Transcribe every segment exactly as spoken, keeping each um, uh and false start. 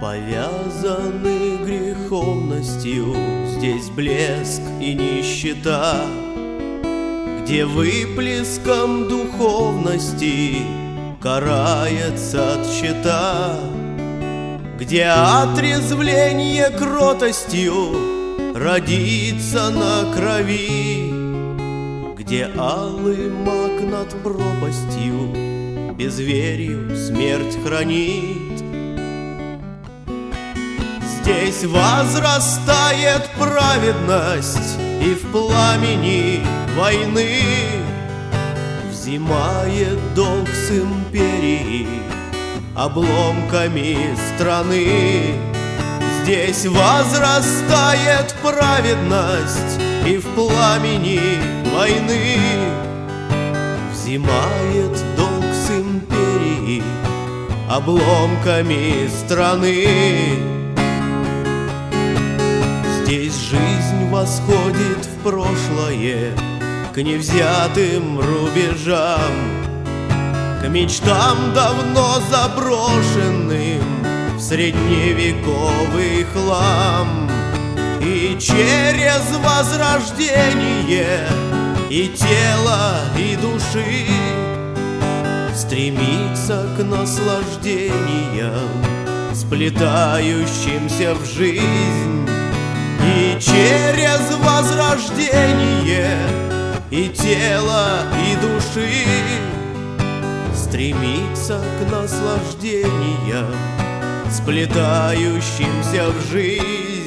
Повязаны греховностью здесь блеск и нищета, где выплеском духовности карается тщета, где отрезвление кротостью родится на крови, где алый мак над пропастью безверию смерть хранит. Здесь возрастает праведность и в пламени войны взимает долг с империи обломками страны. Здесь возрастает праведность и в пламени войны взимает долг с империи обломками страны. Здесь жизнь восходит в прошлое к невзятым рубежам, к мечтам давно заброшенным в средневековый хлам. И через возрождение и тела, и души стремится к наслаждениям, сплетающимся в жизнь. И через возрождение и тела, и души стремится к наслаждениям, сплетающимся в жизнь.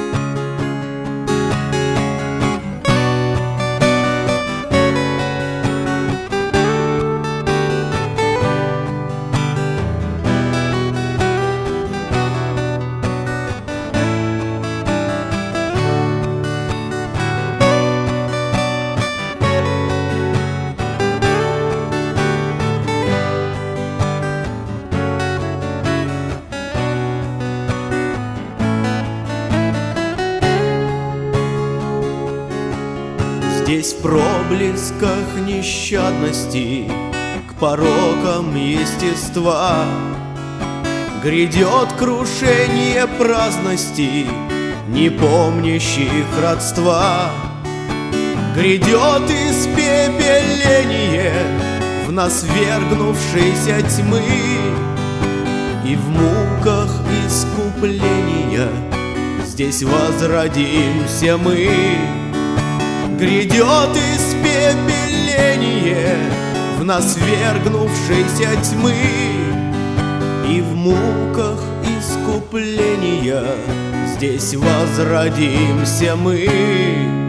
Здесь в проблесках нещадности к порокам естества грядет крушение праздности, не помнящих родства. Грядет испепеление в нас вергнувшейся тьмы, и в муках искупления здесь возродимся мы. Грядет испепеление в нас вергнувшейся тьмы, и в муках искупления здесь возродимся мы.